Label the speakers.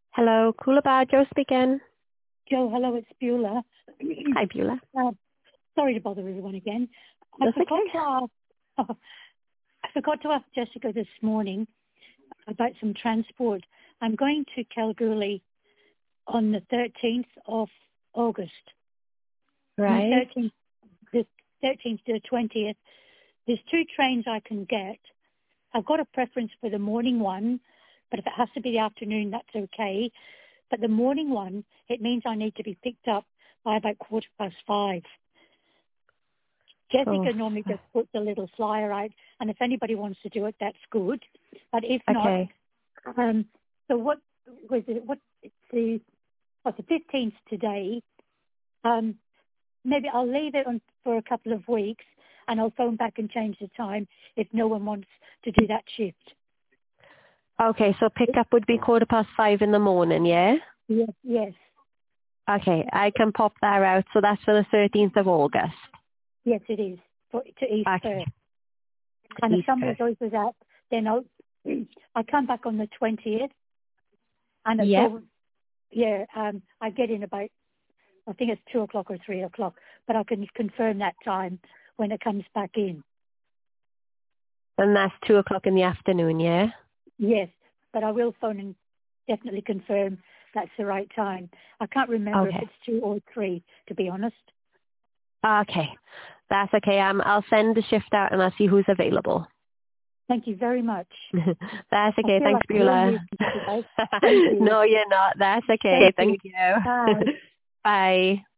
Speaker 1: Hello, Coolabah, Joe speaking.
Speaker 2: Joe, hello, it's Beulah.
Speaker 1: Hi, Beulah.
Speaker 2: uh, Sorry to bother everyone again. I
Speaker 1: That's
Speaker 2: forgot
Speaker 1: okay.
Speaker 2: to ask, I forgot to ask Jessica this morning about some transport. I'm going to Kalgoorlie on the 13th of August. On the
Speaker 1: Right.
Speaker 2: 13th to the 20th. There's two trains I can get. I've got a preference for the morning one, but if it has to be the afternoon, that's okay. But the morning one, it means I need to be picked up by about 5:15.
Speaker 1: Oh,
Speaker 2: Jessica normally just puts a little flyer out, and if anybody wants to do it, that's good. But if not,
Speaker 1: okay.
Speaker 2: so what was it? What's the 15th today? Um, Maybe I'll leave it on for a couple of weeks, and I'll phone back and change the time if no one wants to do that shift.
Speaker 1: Okay, so pickup would be 5:15 in the morning, yeah?
Speaker 2: Yes, yes,
Speaker 1: Okay, I can pop that out. So that's for the 13th of August.
Speaker 2: yes, it is to East
Speaker 1: Okay,
Speaker 2: Perth. And if
Speaker 1: East
Speaker 2: somebody
Speaker 1: Coast.
Speaker 2: goes with that, then I come back on the 20th, and it's
Speaker 1: Yep.
Speaker 2: all, yeah, I get in about, I think it's 2 o'clock or 3 o'clock, but I can confirm that time when it comes back in.
Speaker 1: And that's 2 o'clock in the afternoon, yeah?
Speaker 2: Yes, but I will phone and definitely confirm that's the right time. I can't remember if
Speaker 1: Okay.
Speaker 2: it's 2 or 3, to be honest.
Speaker 1: Okay. That's okay. I'll send the shift out and I'll see who's available.
Speaker 2: Thank you very much.
Speaker 1: That's
Speaker 2: I
Speaker 1: okay.
Speaker 2: feel
Speaker 1: Thanks,
Speaker 2: like a real
Speaker 1: Beulah.
Speaker 2: nuisance today. Thank you.
Speaker 1: No, you're not. That's okay.
Speaker 2: Thank
Speaker 1: Thank
Speaker 2: you.
Speaker 1: you.
Speaker 2: Bye.
Speaker 1: Bye.